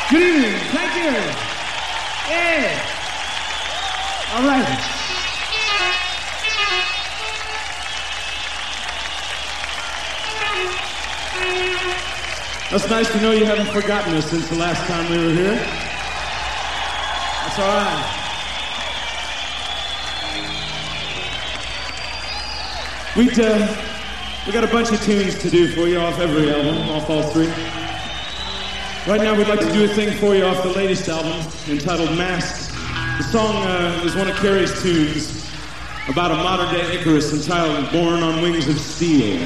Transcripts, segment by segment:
Good evening. Thank you. Yeah. All right. That's nice to know you haven't forgotten us since the last time we were here. That's all right. We got a bunch of tunes to do for you off every album, off all three. Right now we'd like to do a thing for you off the latest album entitled Masks. The song is one of Carrie's tunes about a modern-day Icarus entitled Born on Wings of Steel.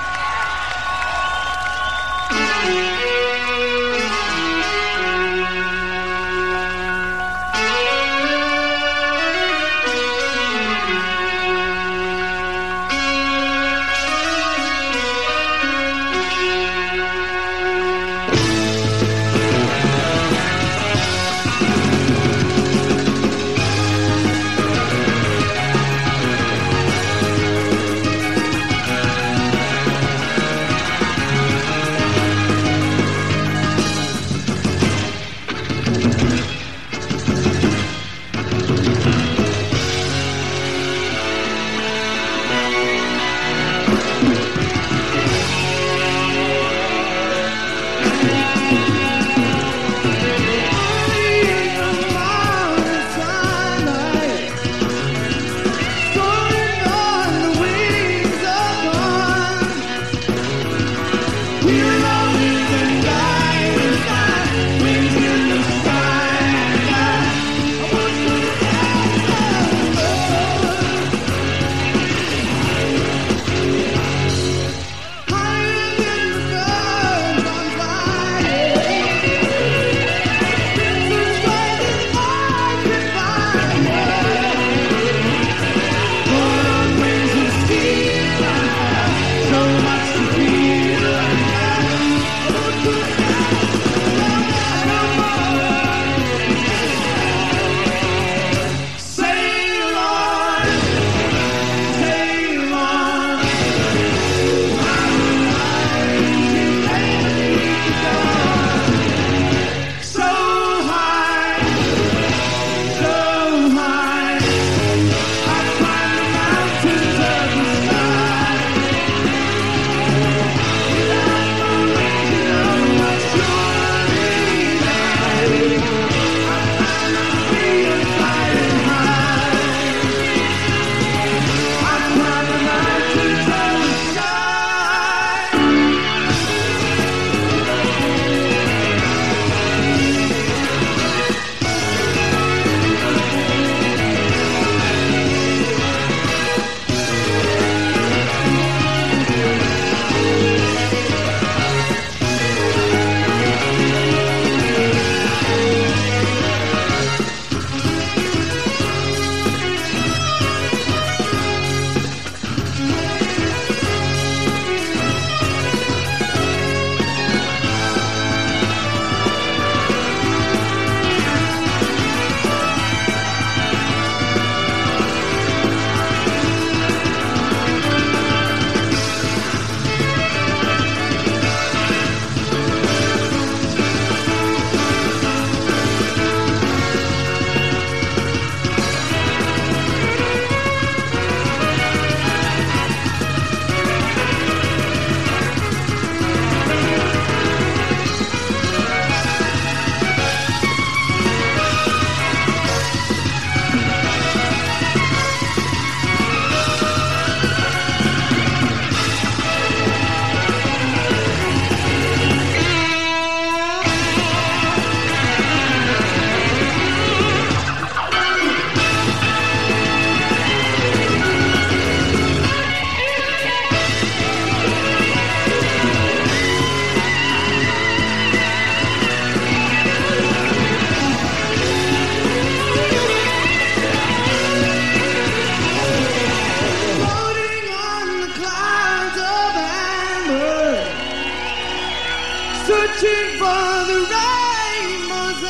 Searching for the rainbow's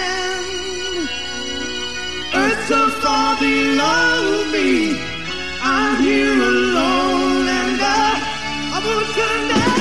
end. Earth so far below me, I'm here alone, and I won't turn down.